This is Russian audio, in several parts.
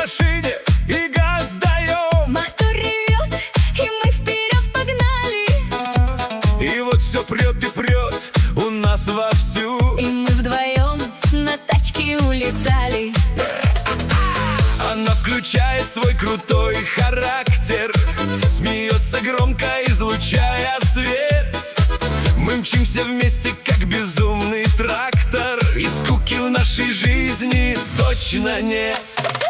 машине и газ даем. Мотор ревет, и мы вперед погнали. И вот все прет и прет у нас вовсю. И мы вдвоем на тачке улетали. Она включает свой крутой характер, смеется громко, излучая свет. Мы мчимся вместе, как безумный трактор, и скуки в нашей жизни точно нет.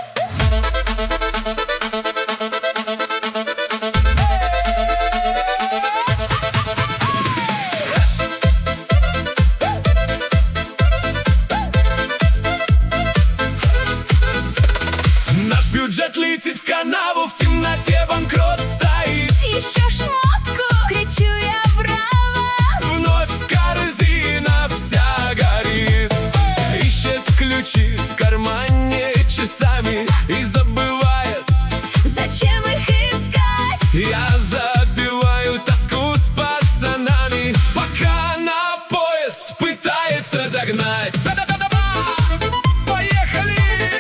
Наш бюджет летит в канаву, в темноте банкрот стоит. Еще шмотку, кричу я браво. Вновь корзина вся горит. Ищет ключи в кармане часами и забывает, Зачем их искать? я забиваю тоску с пацанами, пока на поезд пытается догнать. Поехали!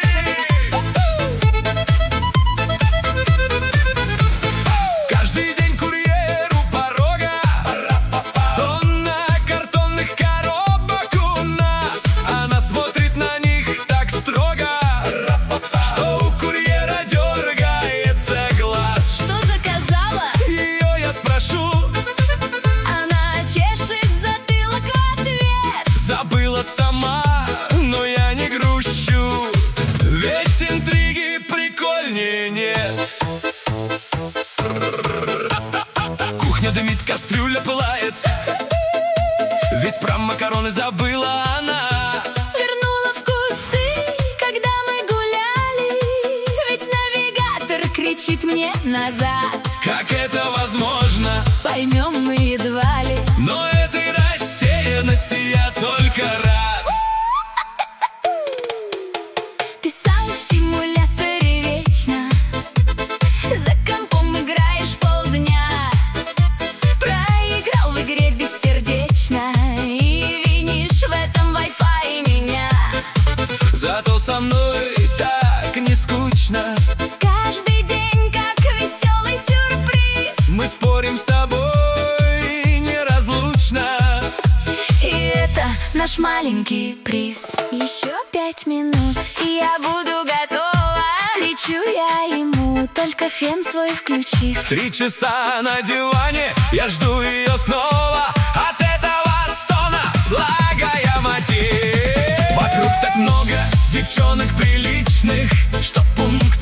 Каждый день курьер у порога, тонна картонных коробок у нас. Она смотрит на них так строго, что у курьера дергается глаз. Что заказала? Ее я спрошу, Она чешет затылок в ответ. забыла сама, но я не грущу, ведь интриги прикольнее нет. Кухня дымит, кастрюля пылает, ведь про макароны забыла она. Свернула в кусты, когда мы гуляли, ведь навигатор кричит мне назад. Как это возможно? Поймем мы едва ли. Но этой рассеянности я только рад. Ты сам в симуляторе вечно, за компом играешь полдня. Проиграл в игре бессердечно и винишь в этом Wi-Fi меня. Зато со мной так не скучно. Каждый день как веселый сюрприз. Мы спорим с тобой неразлучно. И это наш маленький приз. Еще 5 минут, и я буду готова. Кричу я ему, только фен свой включив. 3 часа на диване, я жду ее снова. От этого стона слагая мотив. Вокруг так много девчонок приличных, что пункт